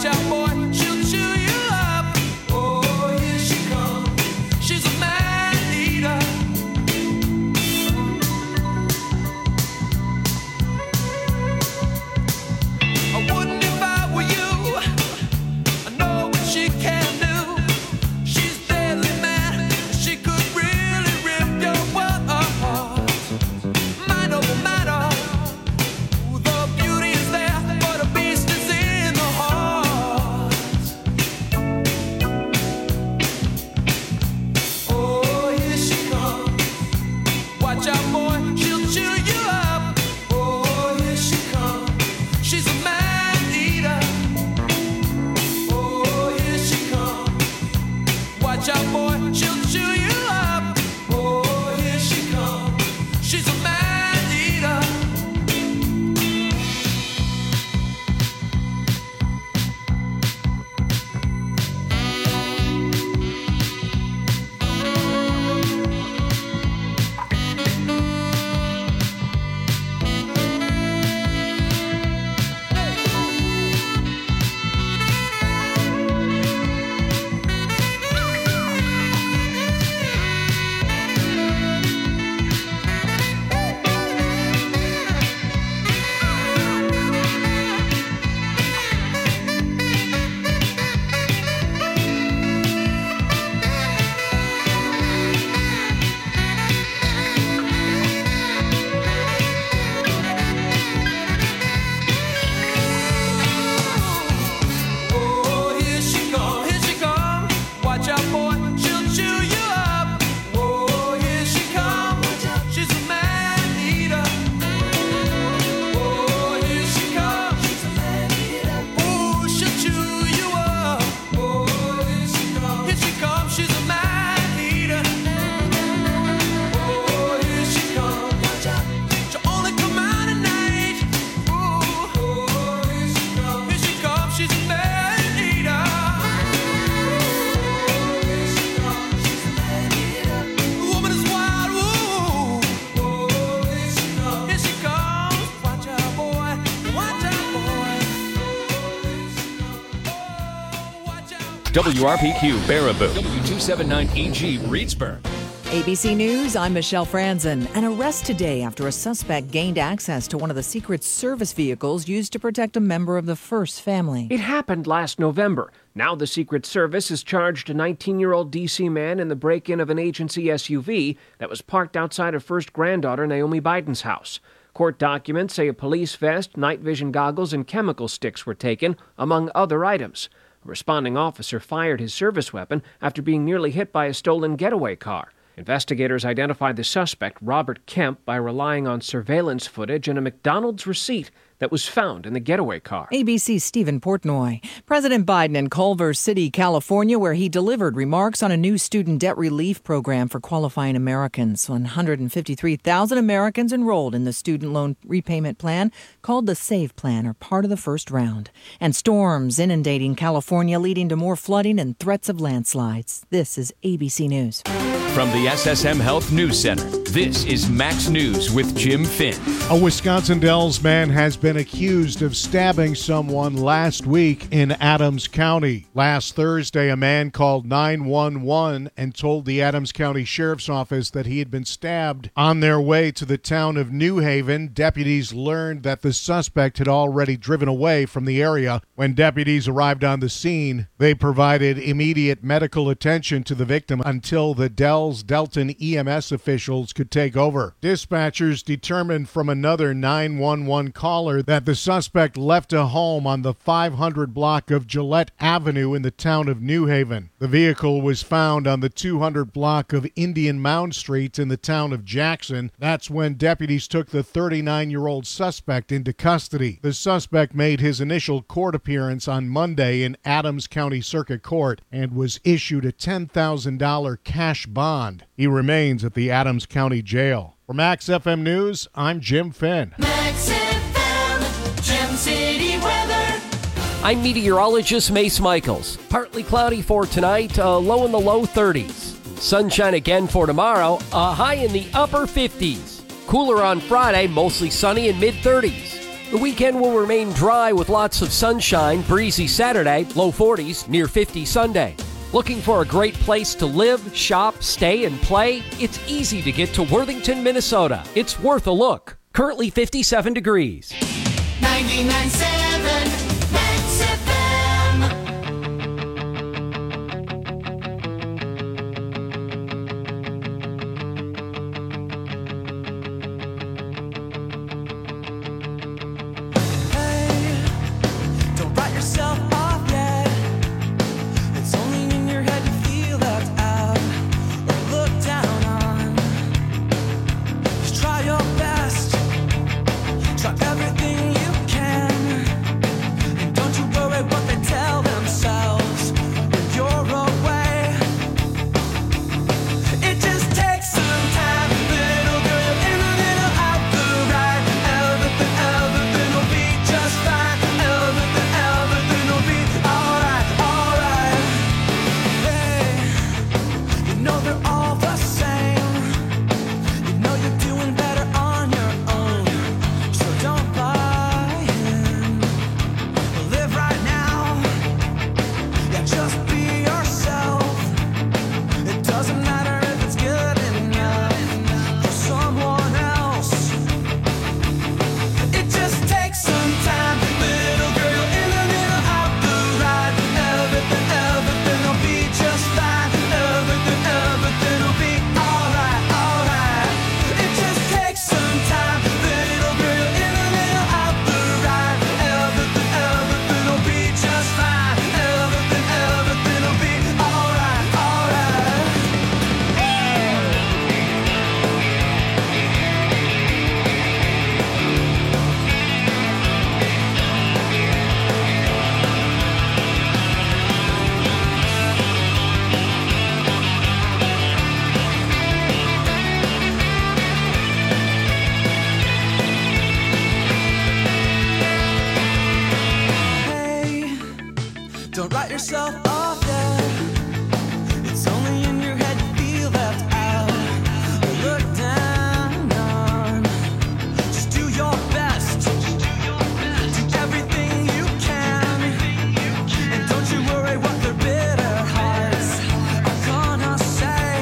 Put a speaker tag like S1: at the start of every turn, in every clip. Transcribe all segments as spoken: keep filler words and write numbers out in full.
S1: Watch out, boy, she'll chew you up. Oh, here she comes. She's a man eater. I wouldn't if I were you. I know what she can do. She's deadly mad. She could really rip your world apart. Mind over matter. The beauty is there, but the beast is in the heart. Oh, here she comes. Watch out, boy, she'll chew you up. Oh, here she comes. She's a man eater. Oh, here she comes. Watch out, boy, she'll chew you up. Oh, here she comes. She's a man eater. Oh, here she comes, here she comes. Watch out, boy, she'll chew you up. Oh, here she comes. She's a man eater. Oh, here she comes. She's a man eater. Oh, she'll chew you up. Oh, here she comes. Here she comes. She's a man eater. Oh, here she comes. Watch out. She'll only come out at night. Ooh. Oh, here she comes. Here she comes. She's a man eater. Oh, here she comes. She's a man eater. The woman is wild. Ooh. Oh, here she comes. Here she comes. Watch out, boy. Watch out, boy. Oh, here she comes. Oh, watch out.
S2: W R P Q Baraboo, W two seventy-nine E G Reedsburg.
S3: A B C News, I'm Michelle Franzen. An arrest today after a suspect gained access to one of the Secret Service vehicles used to protect a member of the First family.
S4: It happened last November. Now the Secret Service has charged a nineteen-year-old D C man in the break-in of an agency S U V that was parked outside of first granddaughter Naomi Biden's house. Court documents say a police vest, night vision goggles, and chemical sticks were taken, among other items. A responding officer fired his service weapon after being nearly hit by a stolen getaway car. Investigators identified the suspect, Robert Kemp, by relying on surveillance footage and a McDonald's receipt that was found in the getaway car.
S3: A B C's Stephen Portnoy. President Biden in Culver City, California, where he delivered remarks on a new student debt relief program for qualifying Americans. one hundred fifty-three thousand Americans enrolled in the student loan repayment plan called the SAVE Plan are part of the first round. And storms inundating California, leading to more flooding and threats of landslides. This is A B C News.
S2: From the S S M Health News Center, this is Max News with Jim Finn.
S5: A Wisconsin Dells man has been accused of stabbing someone last week in Adams County. Last Thursday, a man called nine one one and told the Adams County Sheriff's Office that he had been stabbed. On their way to the town of New Haven, deputies learned that the suspect had already driven away from the area. When deputies arrived on the scene, they provided immediate medical attention to the victim until the Dells Delton E M S officials could take over. Dispatchers determined from another nine one one caller that the suspect left a home on the five hundred block of Gillette Avenue in the town of New Haven. The vehicle was found on the two hundred block of Indian Mound Street in the town of Jackson. That's when deputies took the thirty-nine-year-old suspect into custody. The suspect made his initial court appearance on Monday in Adams County Circuit Court and was issued a ten thousand dollars cash bond. He remains at the Adams County Jail. For Max F M News, I'm Jim Finn.
S1: Max F M, Gem City weather.
S6: I'm meteorologist Mace Michaels. Partly cloudy for tonight, uh, low in the low thirties. Sunshine again for tomorrow, a high in the upper fifties. Cooler on Friday, mostly sunny in mid thirties. The weekend will remain dry with lots of sunshine, breezy Saturday, low forties, near fifty Sunday. Looking for a great place to live, shop, stay, and play? It's easy to get to Worthington, Minnesota. It's worth a look. Currently fifty-seven degrees.
S7: ninety-nine point seven Max F M.
S1: Hey, don't write yourself off yet. It's only in your head you feel left out or looked down on. Just try your best. Try everything you can. And don't you worry what they tell themselves when you're away. It just takes some time, little girl. You're in a little out the right. Everything, everything will be just fine. Everything, everything will be alright, alright. Hey, you know they're all the same. You know you're doing better on your own. So don't buy in. Live right now. Yeah, just be yourself. It doesn't matter if it's good enough for someone else. It just takes some time, little girl. You're in a little out the right. Everything, everything will be just fine. Everything, everything will be alright, alright. It just takes some time, little girl. You're in a little out the right. Everything, everything will be just fine. Everything, everything will be alright, alright. Hey, don't write yourself off yet. It's only in your head you feel left out or looked down on. Just do your best. Do everything you can. And don't you worry what their bitter hearts are gonna say.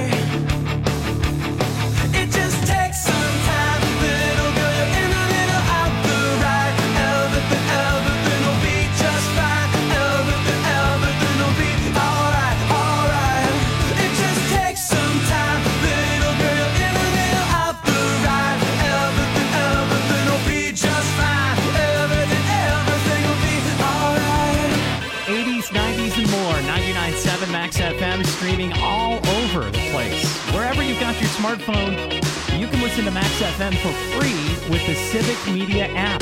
S1: It just takes some time, little girl. You're in a little out the right. Everything, everything will be just fine. Everything, everything will be alright, alright. It just takes some time, little girl. You're in a little out the right. Everything, everything will be just fine. Everything, everything will be alright.
S8: eighties, nineties, and more. ninety-nine point seven Max F M, streaming all over the place. Wherever you've got your smartphone, you can listen to Max F M for free with the Civic Media app.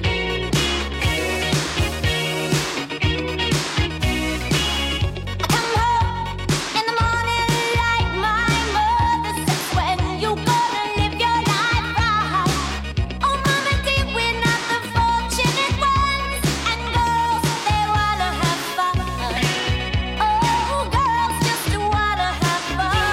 S7: Come home in the morning like my mother says. When you gonna live your life right? Oh, mama dear, we're not the fortunate ones. And girls, they wanna have fun. Oh, girls just wanna have fun.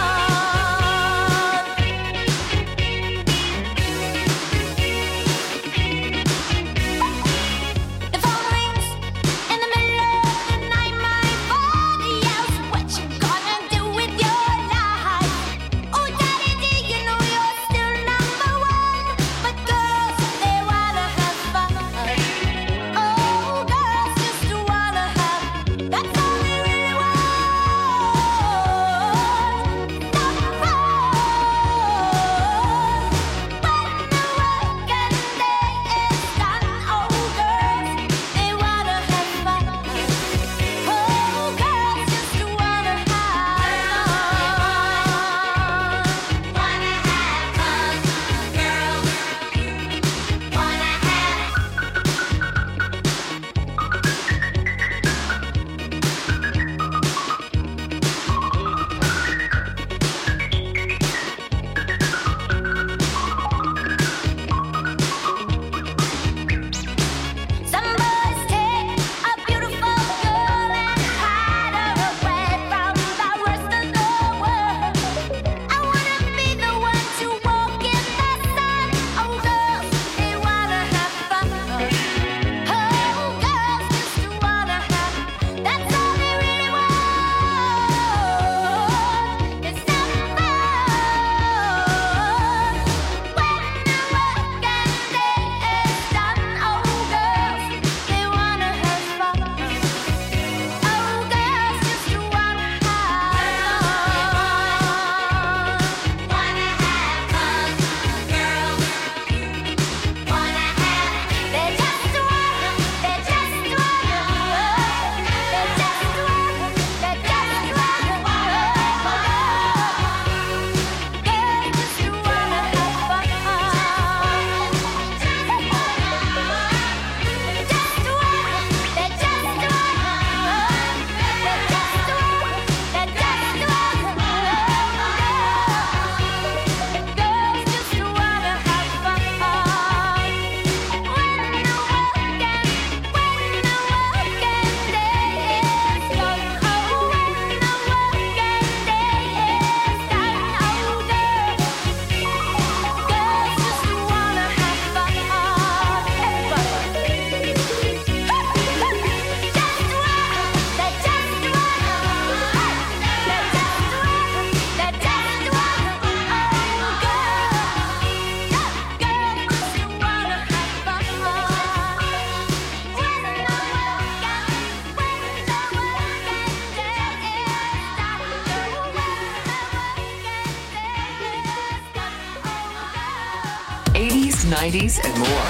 S9: best nineties and more.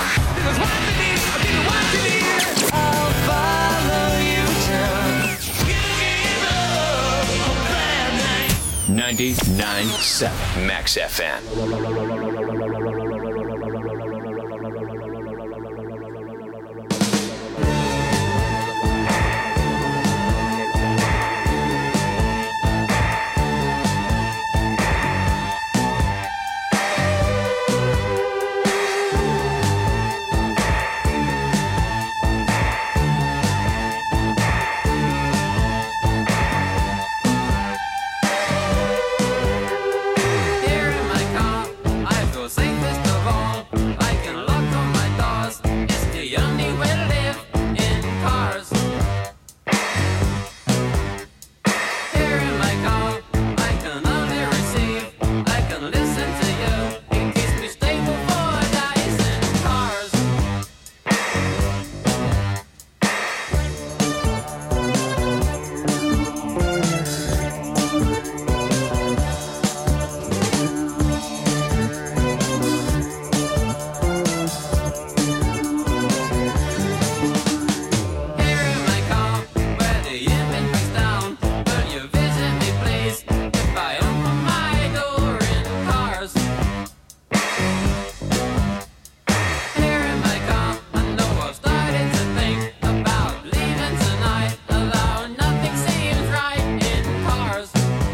S1: I'll follow you down.
S2: ninety-nine point seven Max F M.
S1: Here in my car, I feel safest of all. I can lock on my doors. It's the only way to live in cars. Here in my car, I can only receive. I can listen to you. It keeps me stable for days in cars. Here in my car, where the image breaks down. Will you visit me, please? If I open my door in cars. Here in my car, I know I've started to think about leaving tonight. Although nothing seems right in cars.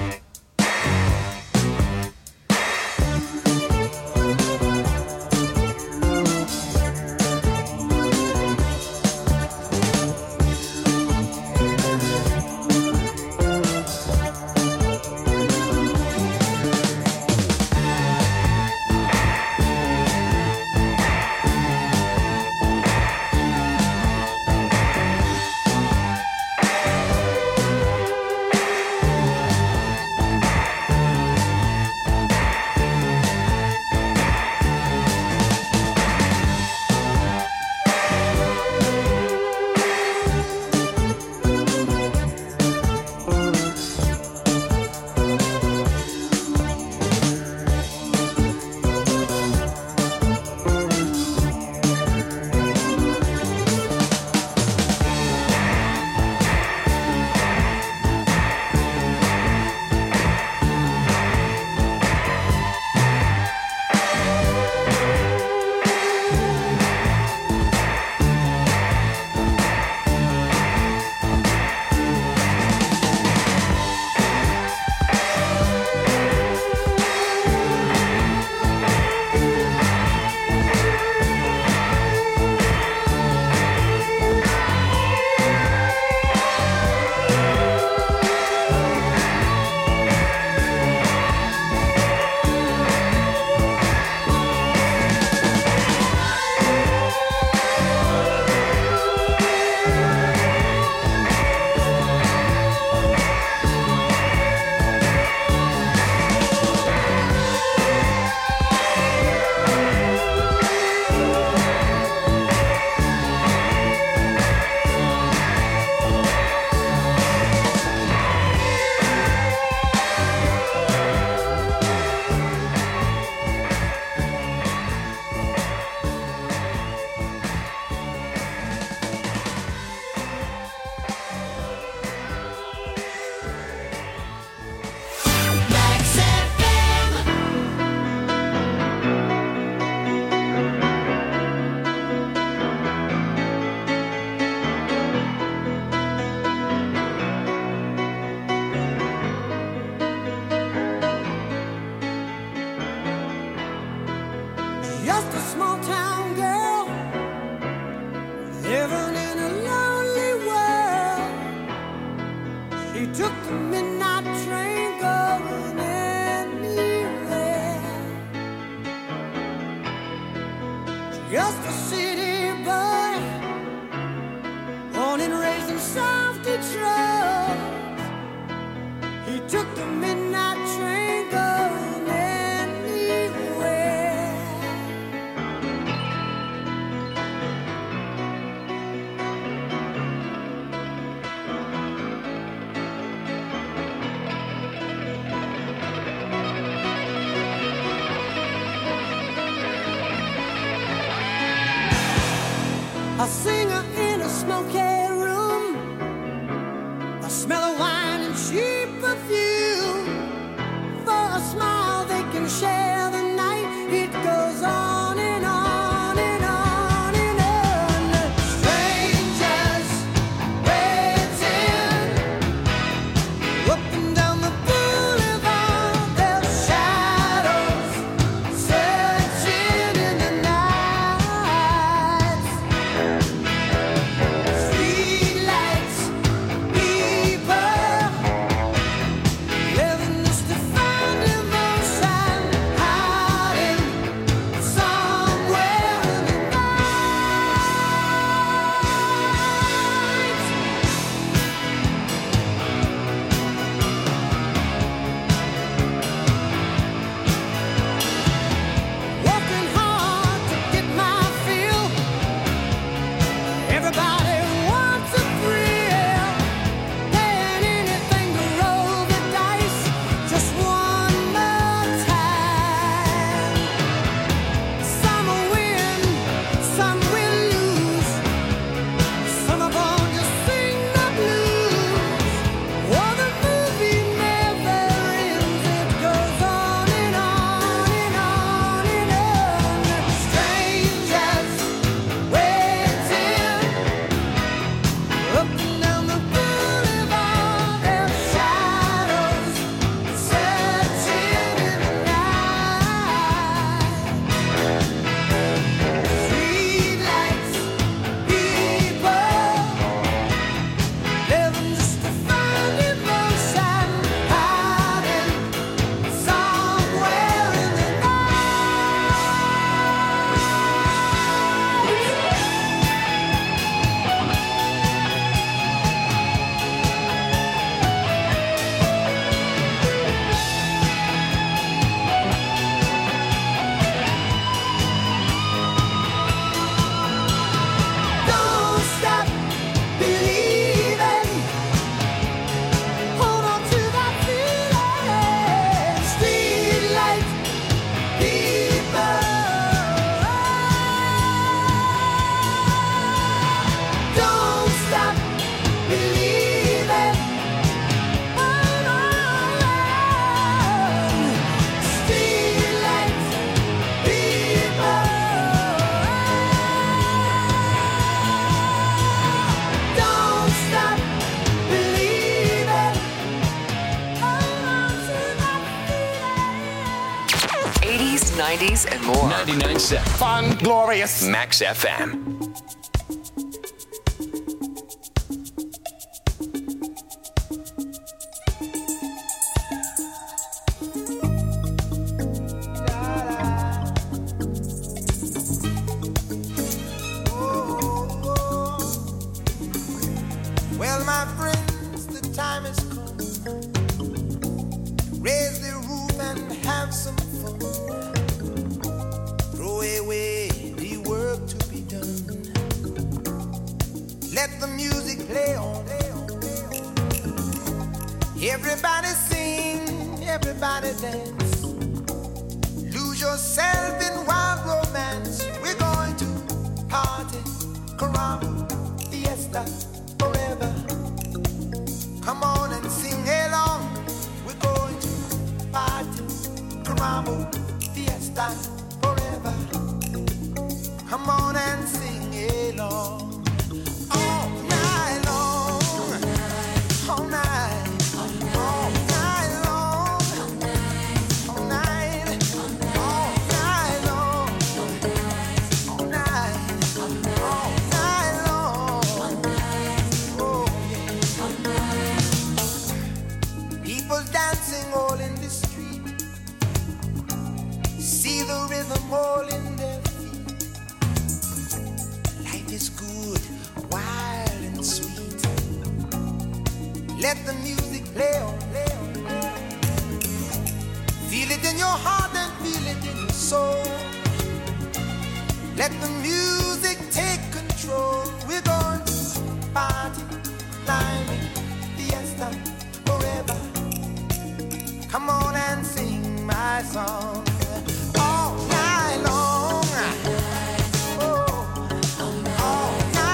S1: Max F M. Just a small town girl living in a lonely world. She took the midnight train going anywhere. Just a city boy, born and raised in South Detroit. He took the midnight train going anywhere.
S9: A singer in a smoky room, a smell of wine and cheap perfume. For a smile they can share the night. It goes on and on and on and on. Strangers waiting up and down the boulevard, their shadows searching in the night. Streetlights, people living just to find emotion, hiding somewhere in the working hard to get my fill. Everybody wants a thrill, paying anything to roll the dice just one more time. Some will win, some will lose. Some of them just sing the blues. Oh, the movie never ends. It goes on and on and on and on. Strangers waiting up and down the boulevard, their shadows searching in the night. Streetlights, people living just to find emotion, hiding somewhere in the Don't stop believing. Hold on to that feeling. Streetlight people. Don't stop believing. Hold on. Streetlight people. Don't stop believing. Hold on to that feeling.
S2: eighties, nineties, and more. ninety-nine point seven. Fun, glorious. Max F M.
S9: Well, my friends, the time has come. Raise the roof and have some fun. Throw away the work to be done. Let the music play on. Everybody sing, everybody dance. Lose yourself in wild romance. We're going to party, caramba, fiesta, forever. Come on and sing along. We're going to party, caramba, fiesta, forever. Come on and sing along. All night long, all night, all night long, all night, all night long, all night, all night long. Oh yeah. People dancing all in the street. See the rhythm all in their feet. Life is good, wild and sweet. Let the music play on, play on, play on. Feel it in your heart and feel it in your soul. Let the music take control. We're going to party, climbing, fiesta, forever. Come on and sing my song. All night long. Oh, all night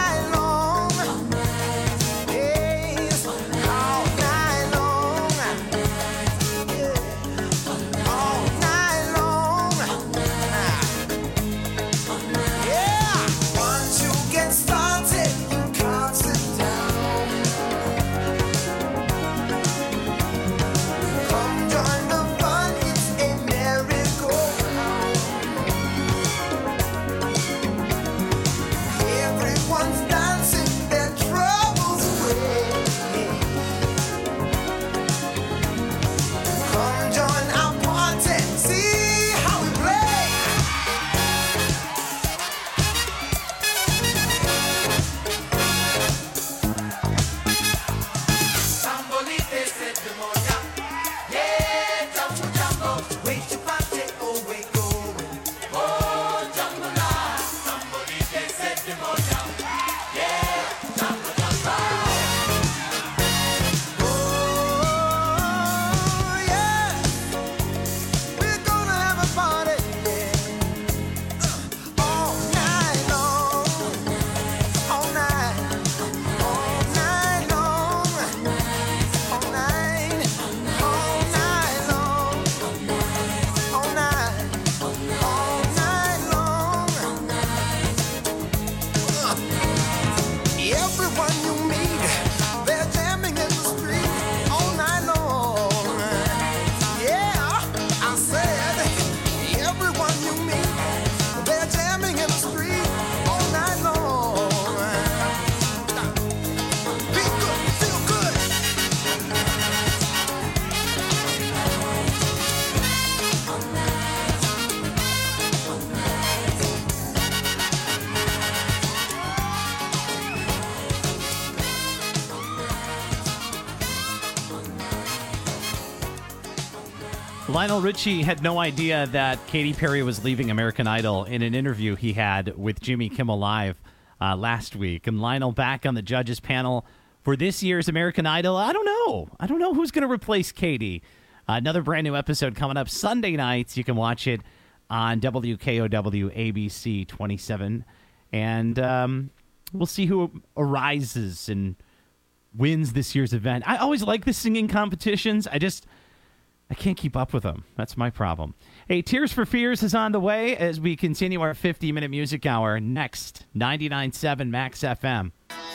S8: Lionel Richie had no idea that Katy Perry was leaving American Idol in an interview he had with Jimmy Kimmel Live uh, last week. And Lionel back on the judges panel for this year's American Idol. I don't know. I don't know who's going to replace Katy. Uh, another brand new episode coming up Sunday nights. You can watch it on W K O W A B C twenty-seven. And um, we'll see who arises and wins this year's event. I always like the singing competitions. I just... I can't keep up with them. That's my problem. Hey, Tears for Fears is on the way as we continue our fifty-minute music hour. Next, ninety-nine point seven Max F M.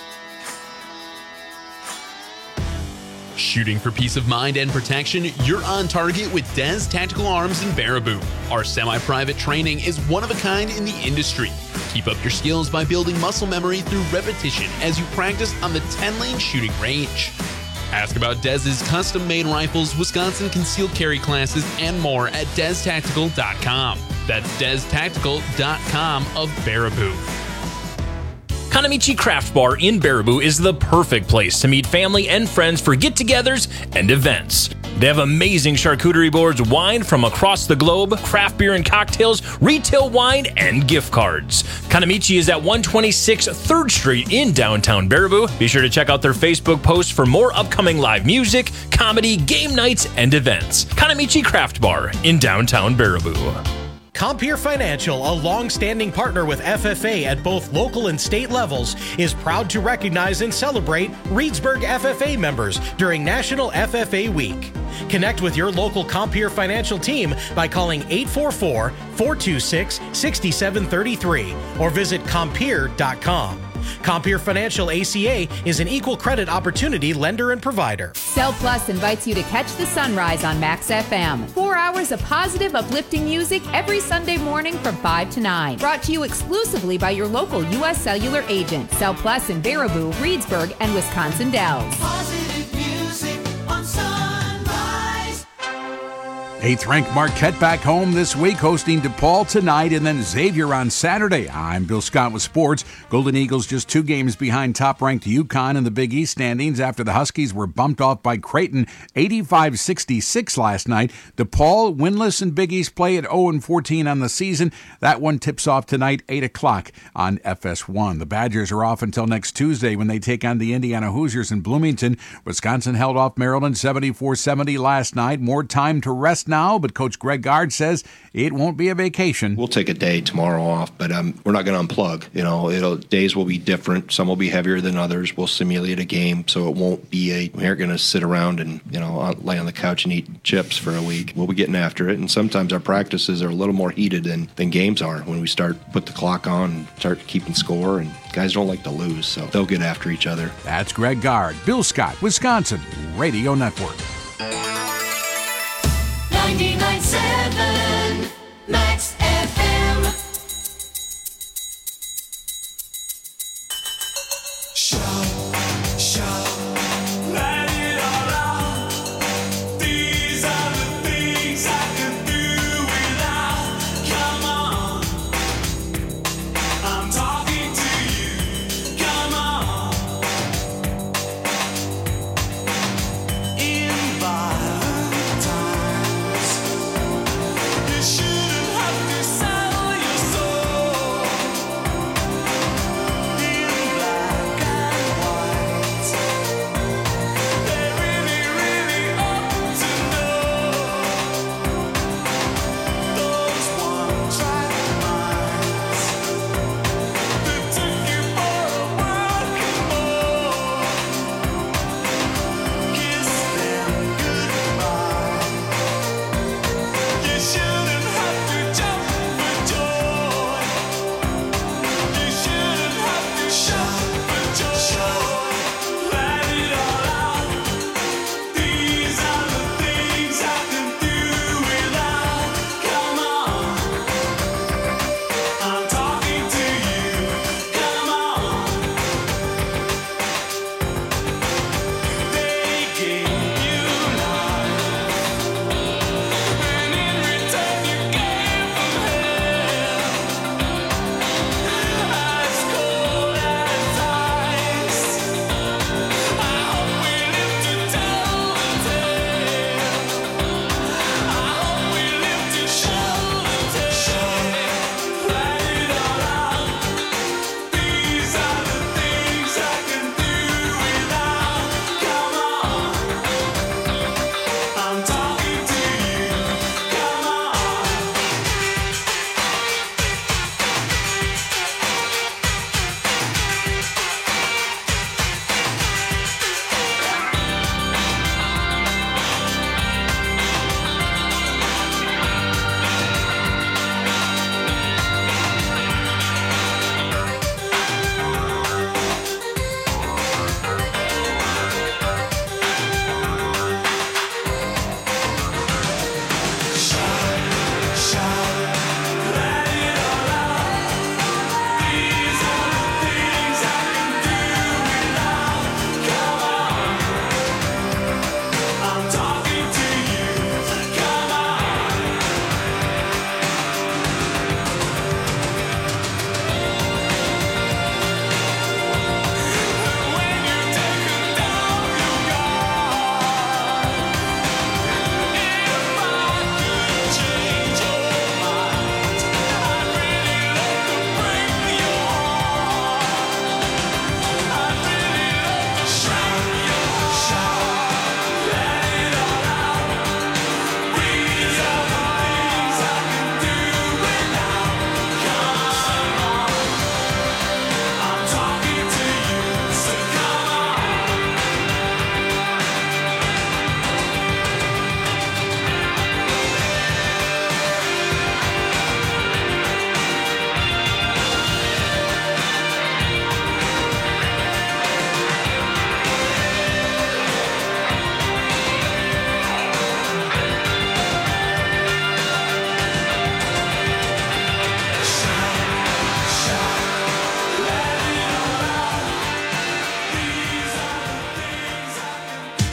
S10: Shooting for peace of mind and protection, you're on target with Des Tactical Arms in Baraboo. Our semi-private training is one of a kind in the industry. Keep up your skills by building muscle memory through repetition as you practice on the ten-lane shooting range. Ask about Dez's custom-made rifles, Wisconsin concealed carry classes, and more at des tactical dot com. That's des tactical dot com of Baraboo.
S11: Kanamichi Craft Bar in Baraboo is the perfect place to meet family and friends for get-togethers and events. They have amazing charcuterie boards, wine from across the globe, craft beer and cocktails, retail wine, and gift cards. Kanamichi is at one twenty-six third Street in downtown Baraboo. Be sure to check out their Facebook posts for more upcoming live music, comedy, game nights, and events. Kanamichi Craft Bar in downtown Baraboo.
S12: Compeer Financial, a long-standing partner with F F A at both local and state levels, is proud to recognize and celebrate Reedsburg F F A members during National F F A Week. Connect with your local Compeer Financial team by calling eight four four, four two six, six seven three three or visit compeer dot com. Compeer Financial A C A is an equal credit opportunity lender and provider.
S13: Cell Plus invites you to catch the sunrise on Max F M. Four hours of positive, uplifting music every Sunday morning from five to nine. Brought to you exclusively by your local U S Cellular agent. Cell Plus in Baraboo, Reedsburg, and Wisconsin Dells.
S9: Positive music on Sunrise.
S14: Eighth-ranked Marquette back home this week, hosting DePaul tonight and then Xavier on Saturday. I'm Bill Scott with sports. Golden Eagles just two games behind top-ranked UConn in the Big East standings after the Huskies were bumped off by Creighton eighty-five sixty-six last night. DePaul winless in Big East play at oh and fourteen on the season. That one tips off tonight, eight o'clock on F S one. The Badgers are off until next Tuesday when they take on the Indiana Hoosiers in Bloomington. Wisconsin held off Maryland seventy-four seventy last night. More time to rest now. Now, but Coach Greg Gard says it won't be a vacation.
S15: We'll take a day tomorrow off, but um, we're not going to unplug. You know, it'll days will be different. Some will be heavier than others. We'll simulate a game, so it won't be a. We aren't going to sit around and you know lay on the couch and eat chips for a week. We'll be getting after it, and sometimes our practices are a little more heated than than games are when we start put the clock on and start keeping score. And guys don't like to lose, so they'll get after each other.
S14: That's Greg Gard, Bill Scott, Wisconsin Radio Network.
S9: ninety-nine point seven Max F M. Shout, shout, let it all out. These are the things I can do without. Come on, I'm talking to you. Come on. In violent times,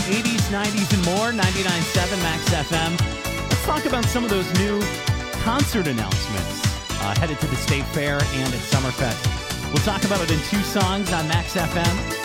S8: eighties, nineties, and more. ninety-nine point seven Max F M. Let's talk about some of those new concert announcements uh, headed to the State Fair and at Summerfest. We'll talk about it in two songs on Max F M.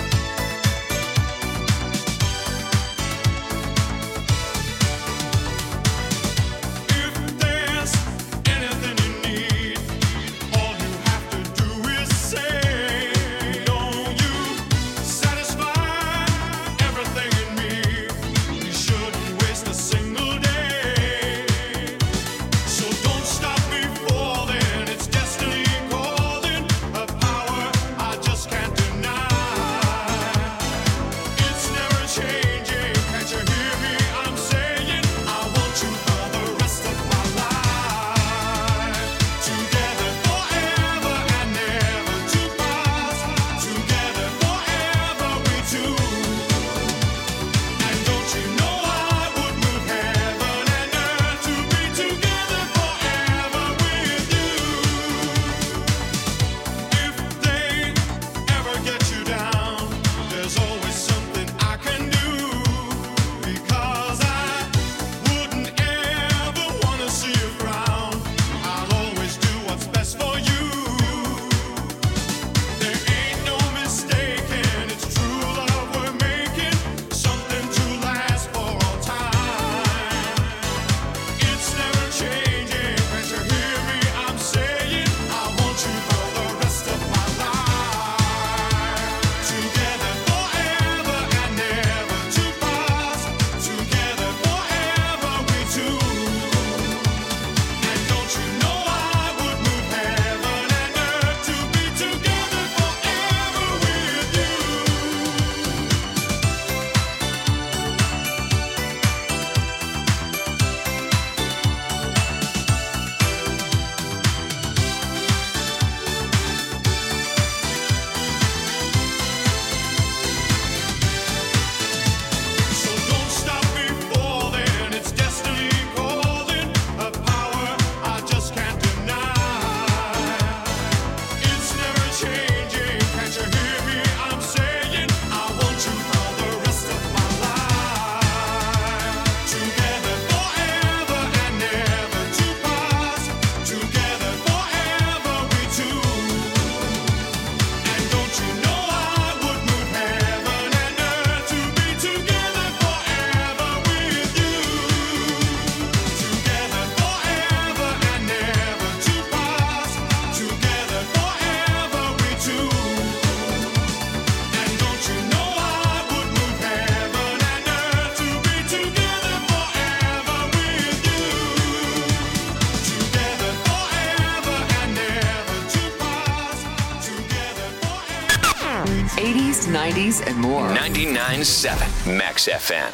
S16: eighties, nineties, and more.
S2: ninety-nine point seven Max F M.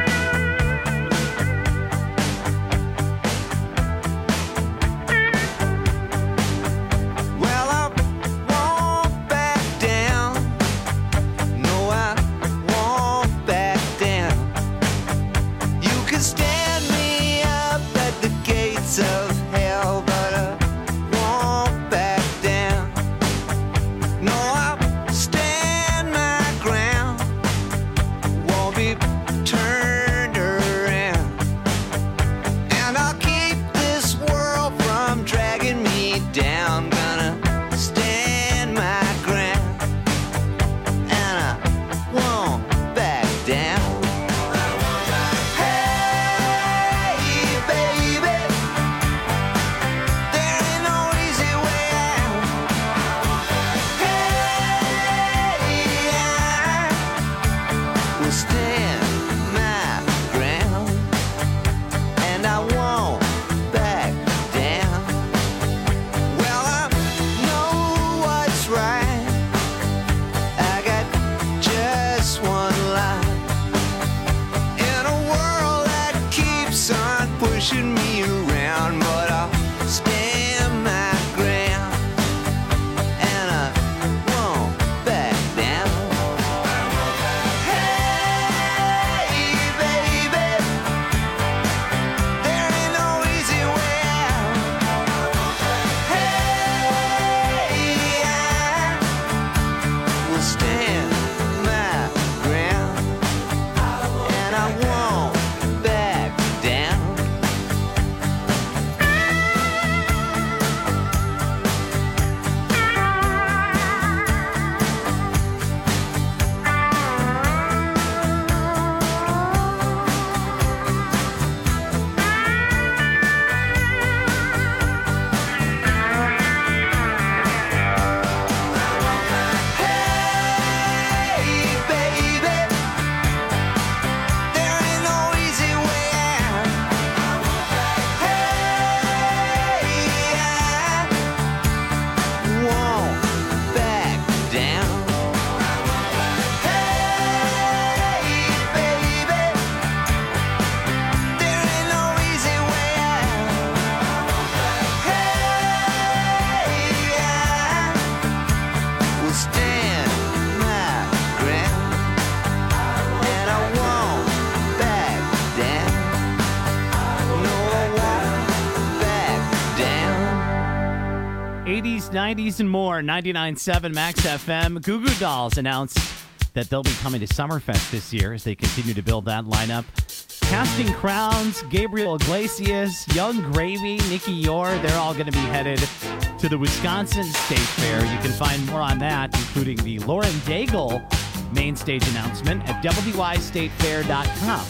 S1: Well, I won't back down. No, I won't back down. You can stand me up at the gates of hell, but I won't back down. No, I'll stand my ground. Won't be turned around. And I'll keep this world from dragging me down. Gonna stand my ground. And I won't back down. Hey, baby, there ain't no easy way out. Hey, I will stand my ground. And I won't back down. Well, I know what's right. I got just one life. In a world that keeps on pushing me around, but I'll stand my ground. And I won't back down. Hey, baby, there ain't no easy way out. Hey, I will stand my ground.
S8: eighties, nineties, and more. ninety-nine point seven Max F M. Goo Goo Dolls announced that they'll be coming to Summerfest this year as they continue to build that lineup. Casting Crowns, Gabriel Iglesias, Young Gravy, Nikki Yor, they're all going to be headed to the Wisconsin State Fair. You can find more on that, including the Lauren Daigle main stage announcement at W I state fair dot com.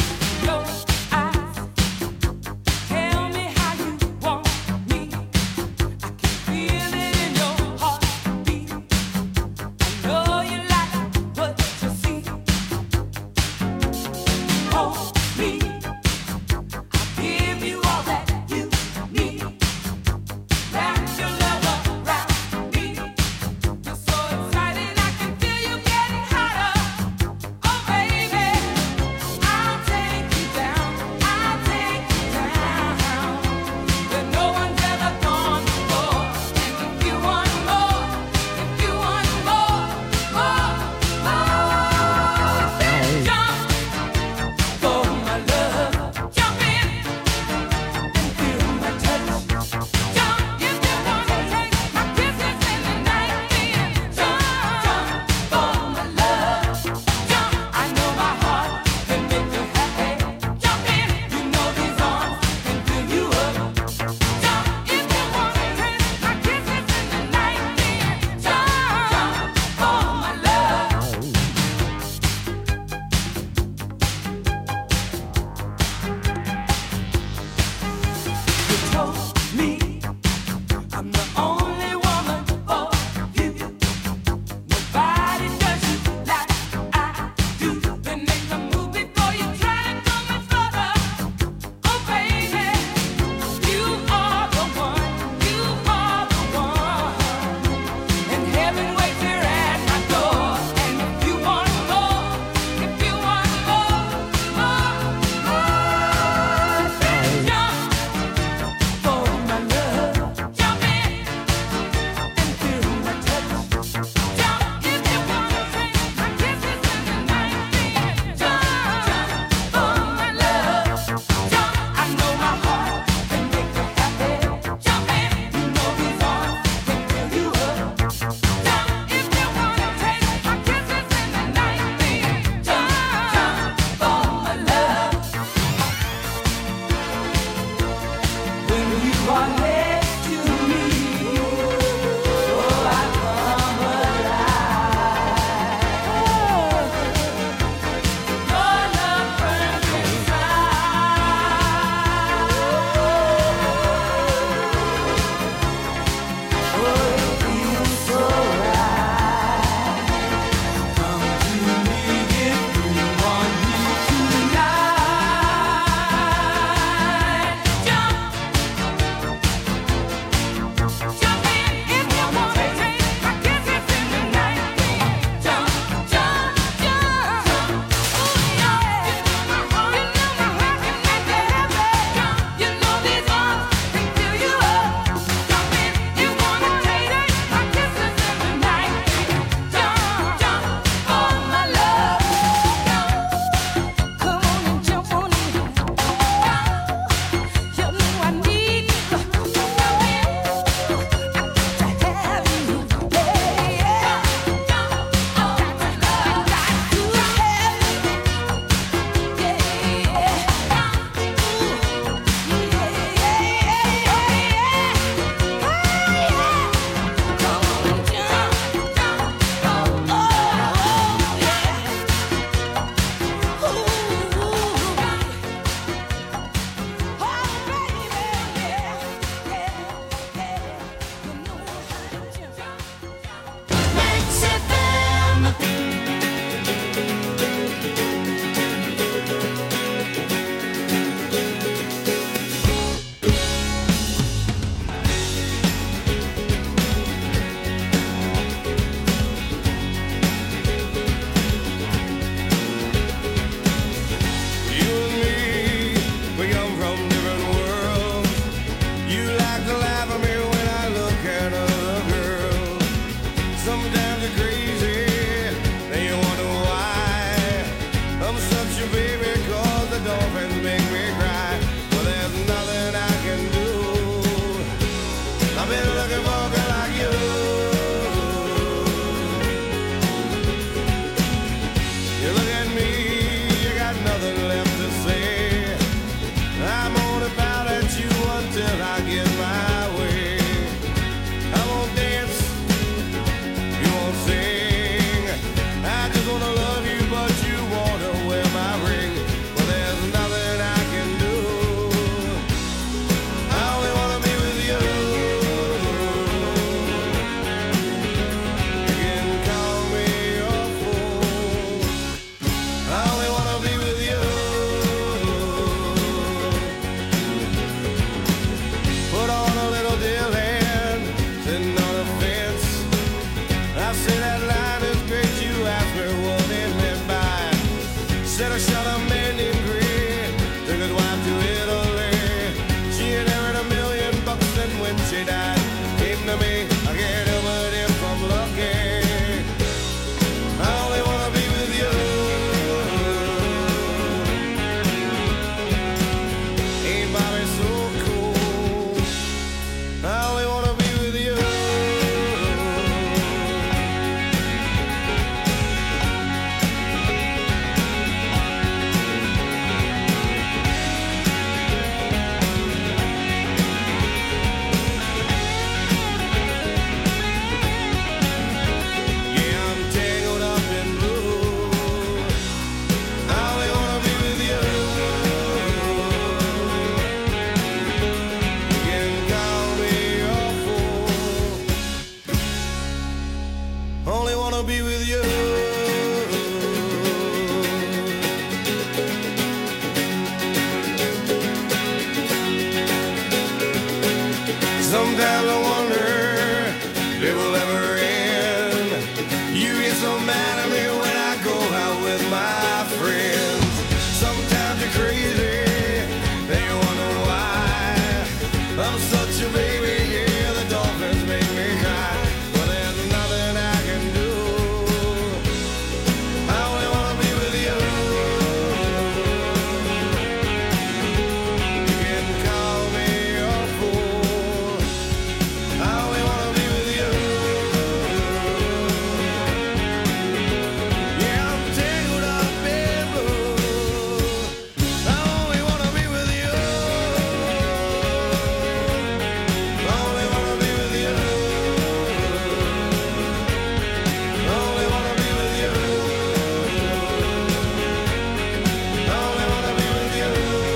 S1: I've been looking for a girl like you.
S9: another man named Gray took his wife to Italy. She inherited a million bucks, and when she died, came to me. I can't help but if I'm lucky. I only wanna be with you. Ain't Bobby so cool? I only wanna be with you. Yeah, I'm tangled up in blue. I only wanna be with you. You can call me a fool. Only wanna be with you. Sometimes I wonder if it will ever end. You get so mad at me when I go out with my friends. Sometimes you're crazy, then you wonder why. I'm such a baby, yeah, the dolphins make me cry. But there's nothing I can do. I only wanna be with you. You can call me a fool. I only wanna be with you. Yeah, I'm tangled up in blue. I only wanna be with you. I only wanna be with you. I only wanna be with you. I only wanna be with you.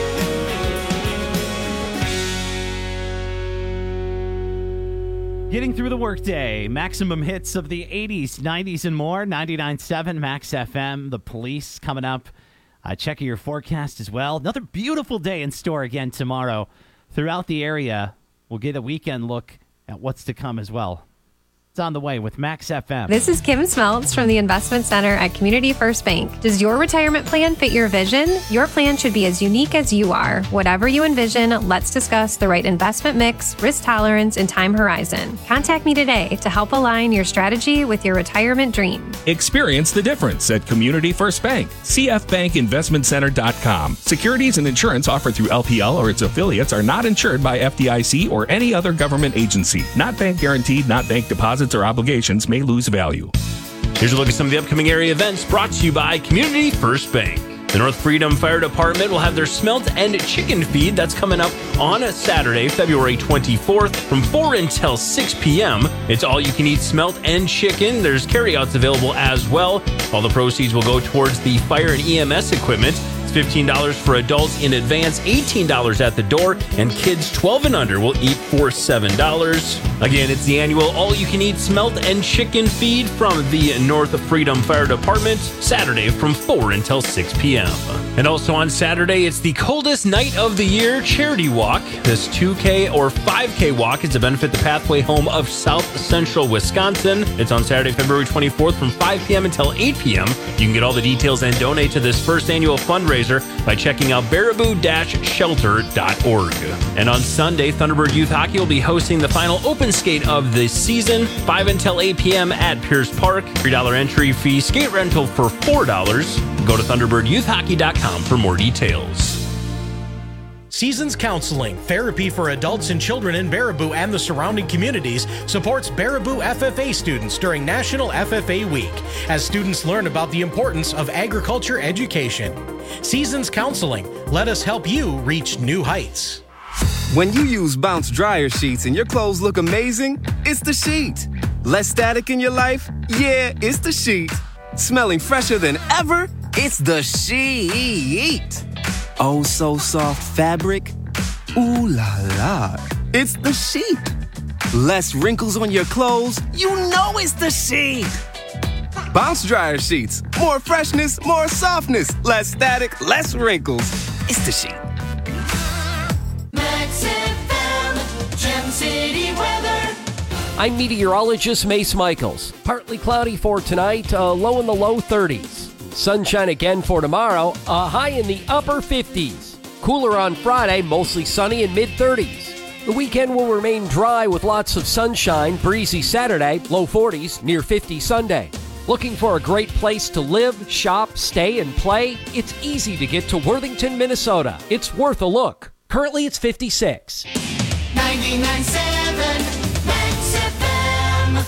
S8: Getting through the workday. Maximum hits of the eighties, nineties, and more. ninety-nine point seven Max F M. The Police coming up. Uh, checking your forecast as well. Another beautiful day in store again tomorrow. Throughout the area, we'll get a weekend look at what's to come as well. It's on the way with Max F M.
S17: This is Kim Smeltz from the Investment Center at Community First Bank. Does your retirement plan fit your vision? Your plan should be as unique as you are. Whatever you envision, let's discuss the right investment mix, risk tolerance, and time horizon. Contact me today to help align your strategy with your retirement dream.
S18: Experience the difference at Community First Bank. C F bank investment center dot com. Securities and insurance offered through L P L or its affiliates are not insured by F D I C or any other government agency. Not bank guaranteed, not bank deposits or obligations may lose value.
S11: Here's a look at some of the upcoming area events brought to you by Community First Bank. The North Freedom Fire Department will have their smelt and chicken feed. That's coming up on Saturday, February twenty-fourth from four until six p.m. It's all you can eat smelt and chicken. There's carryouts available as well. All the proceeds will go towards the fire and E M S equipment. It's fifteen dollars for adults in advance, eighteen dollars at the door, and kids twelve and under will eat for seven dollars. Again, it's the annual all-you-can-eat smelt and chicken feed from the North Freedom Fire Department, Saturday from four until six p.m. And also on Saturday, it's the coldest night of the year charity walk. This two K or five K walk is to benefit the Pathway Home of South Central Wisconsin. It's on Saturday, February twenty-fourth from five p.m. until eight p.m. You can get all the details and donate to this first annual fundraiser by checking out baraboo dash shelter dot org. And on Sunday, Thunderbird Youth Hockey will be hosting the final open skate of the season, five until eight p.m. at Pierce Park. three dollars entry fee, skate rental for four dollars. Go to thunderbird youth hockey dot com for more details.
S12: Seasons Counseling, therapy for adults and children in Baraboo and the surrounding communities, supports Baraboo F F A students during National F F A Week as students learn about the importance of agriculture education. Seasons Counseling, let us help you reach new heights.
S19: When you use Bounce dryer sheets and your clothes look amazing, it's the sheet. Less static in your life? Yeah, it's the sheet. Smelling fresher than ever? It's the sheet. Oh, so soft fabric? Ooh la la. It's the sheet. Less wrinkles on your clothes? You know it's the sheet. Bounce dryer sheets. More freshness, more softness. Less static, less wrinkles. It's the sheet.
S7: Max F M, Gem City weather.
S6: I'm meteorologist Mace Michaels. Partly cloudy for tonight, uh, low in the low thirties. Sunshine again for tomorrow, a high in the upper fifties. Cooler on Friday, mostly sunny in mid-thirties. The weekend will remain dry with lots of sunshine, breezy Saturday, low forties, near fifty Sunday. Looking for a great place to live, shop, stay, and play? It's easy to get to Worthington, Minnesota. It's worth a look. Currently, it's fifty-six.
S9: ninety-nine point seven Max F M.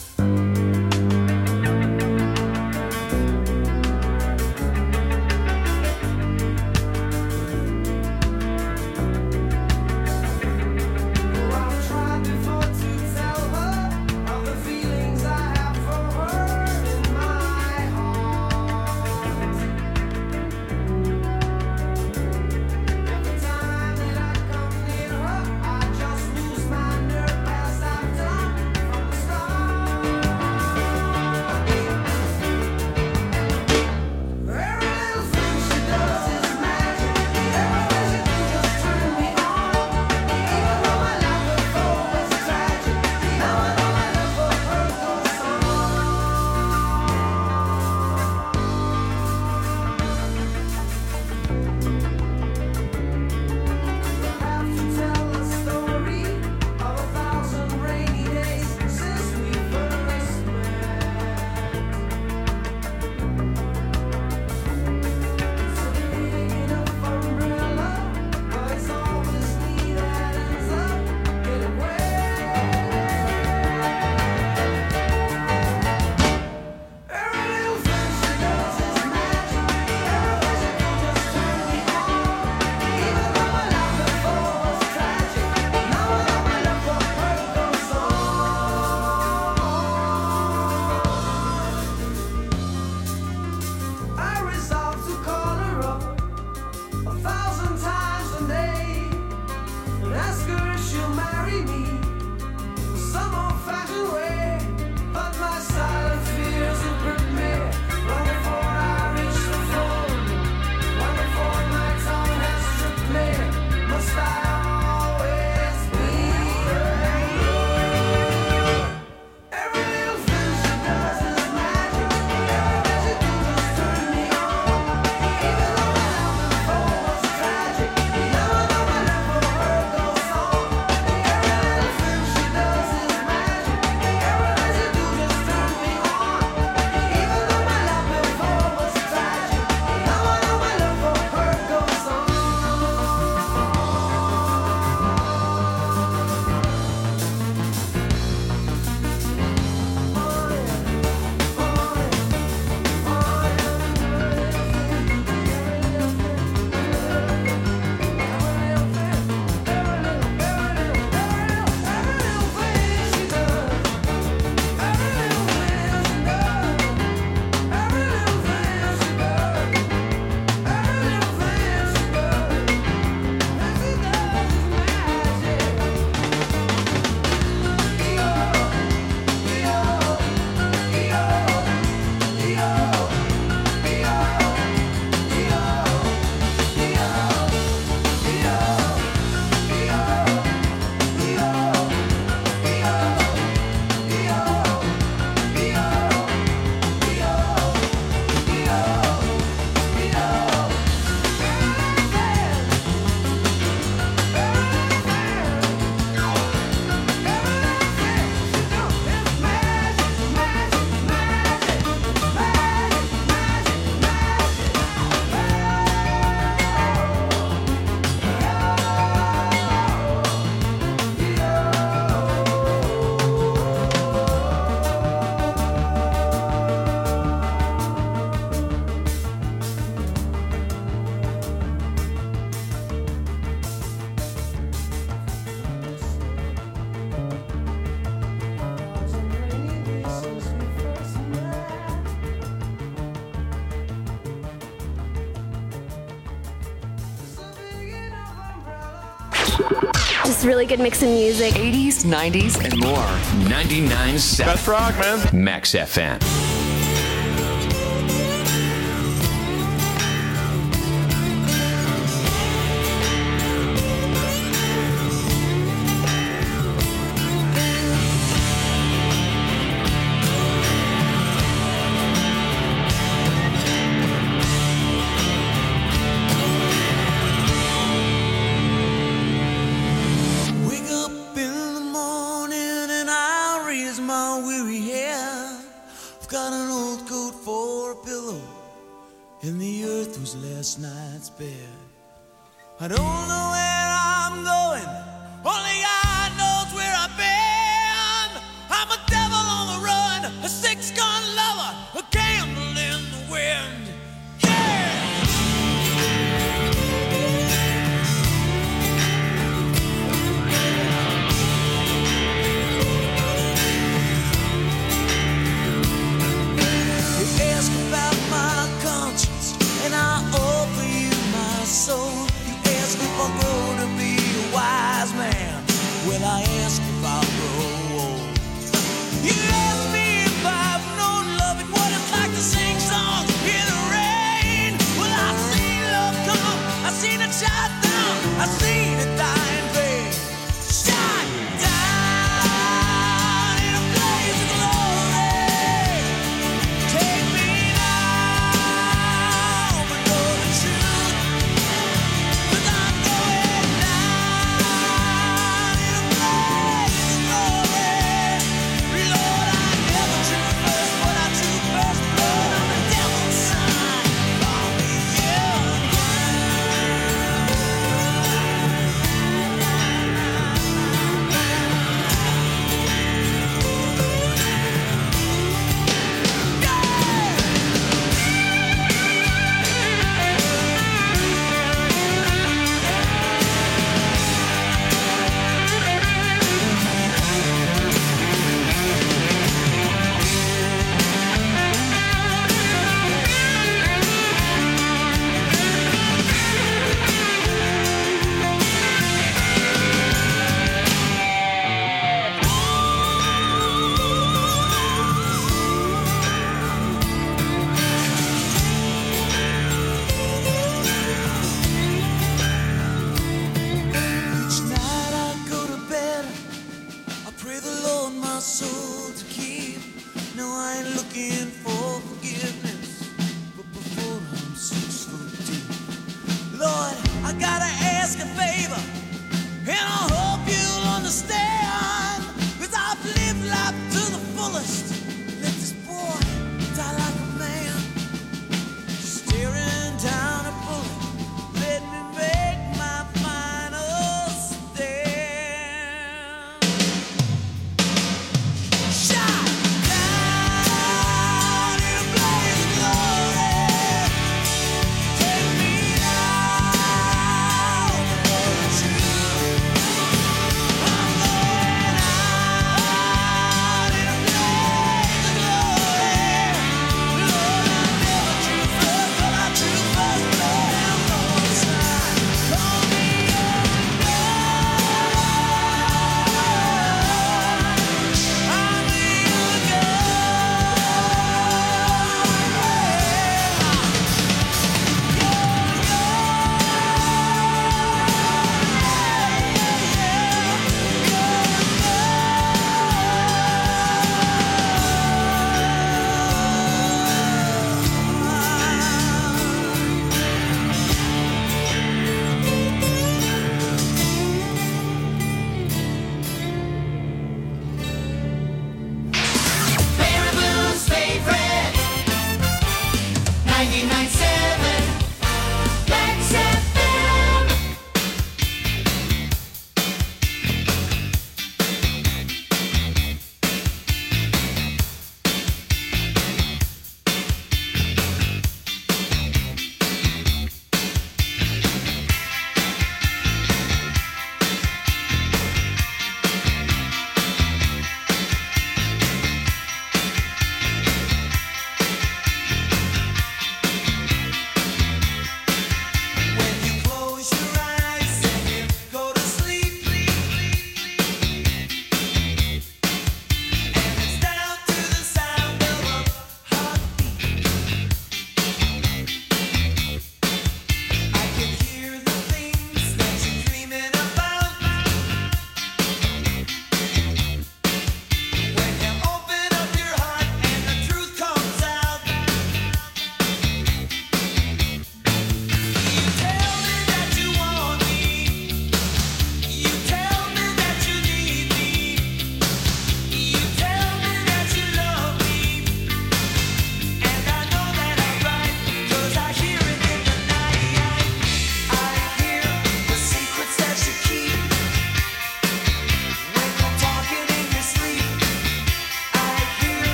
S20: Just really good mix of music.
S16: eighties, nineties, and more.
S2: ninety-nine point seven.
S11: Best rock, man.
S2: Max F M.
S1: last night's bed. I don't know where I'm going, only God knows where I've been. I'm a devil on the run, a six-gun lover, a candle in the wind. And I offer you my soul. You ask if I'll grow to be a wise man. Well, I ask if I'll grow old. You ask me if I've known love and what it's like to sing songs in the rain. Well, I've seen love come, I've seen it shine down, I've seen it die in vain. Shine down in a blaze of glory. Take me soul to keep. No, I ain't looking for forgiveness, but before I'm six foot deep, Lord, I gotta ask a favor, and I hope you'll understand, 'cause I've lived life to the fullest.